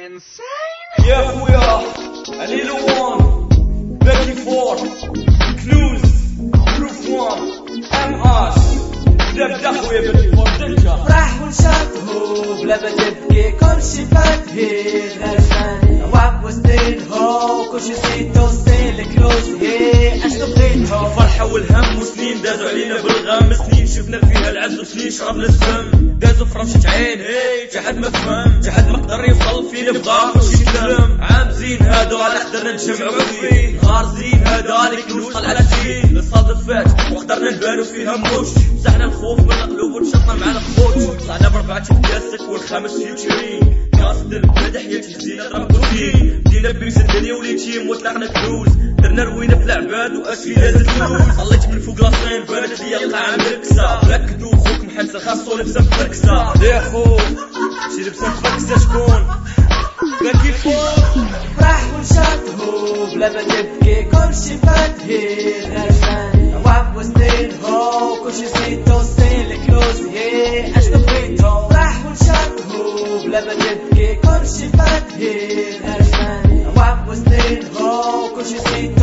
insane. يا خويا علي لوان باكي فور كنوز بروف وان ام اس بدا خويا باكي فور تنجا فرح ونشاطه بلا ما تبكي كلشي فاتهي غرساني وعب وسطينهم كلشي سيتو ستيل كلوز هي اشنو بغيتهم الفرحة والهم وسنين دازو علينا بالغام سنين شفنا فيها العز وسنين شربنا السم دازو فرمشة عين هي جحد ما فهم جحد ما قدر يوصل فينا بغا كلشي كلام عام زين هادو على قدرنا نجمعو فيه نهار زين هادو عليك نوصل على زين الصادفات وقدرنا نبانو فيها موش مسحنا الخوف من القلوب ونشطنا معنا خوت طلعنا بربعة كاسك والخامس فيوتشرين قاصد البلاد حياتي زينة ربوتين دينا بيس الدنيا وليتيم وطلعنا كنوز درنا روينة في العباد واسفي لازم فلوس طليت من فوق لاسين بانت ليا القاعة مركزة ركدو خوك محنسة خاصو لبسة مفركسة يا خو شي لبسة مفركسة شكون باكي فوق فرح ونشاطه بلا ما تبكي كلشي فاتهي غرساني وعب وسطينهم كلشي سيتو ستيل كلوز هي اشنو بغيتهم فرح ونشاطه بلا ما تبكي كلشي فاتهي غرساني وعب وسطينهم كلشي سيتو